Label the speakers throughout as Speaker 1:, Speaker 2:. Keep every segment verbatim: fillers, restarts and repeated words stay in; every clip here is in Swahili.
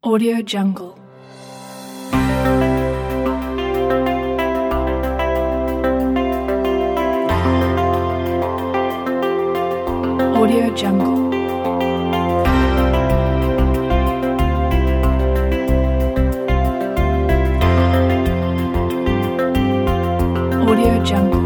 Speaker 1: Audio Jungle. Audio Jungle. Audio Jungle.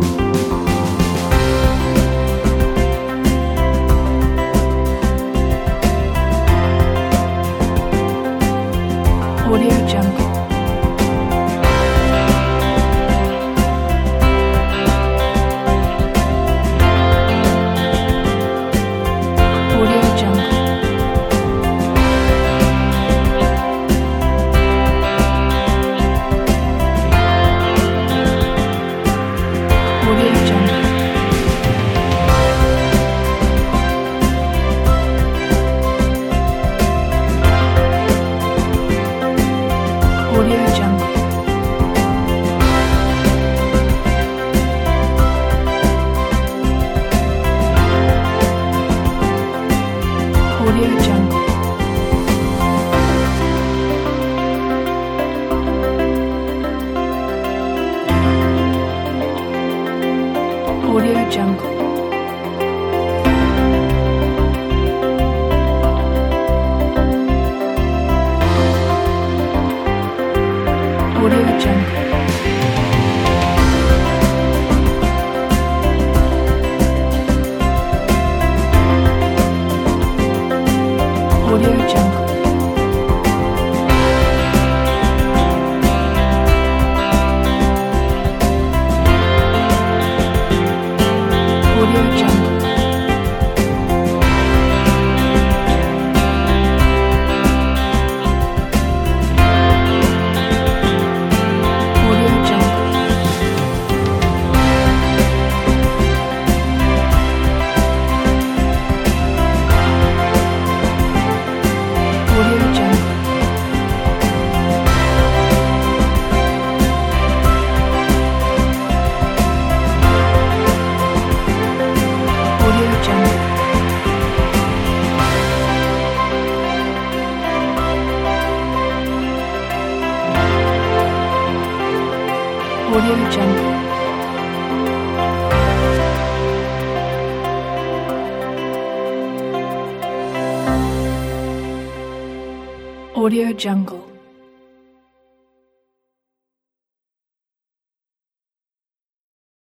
Speaker 1: Audio Jungle. Audio Jungle. Audio Jungle. Audio Jungle. Audio Jungle. Audio Jungle. Audio Jungle. Audio Jungle. Audio Jungle. Audio Jungle. Audio Jungle. Audio Jungle. Audio Jungle. Audio Jungle.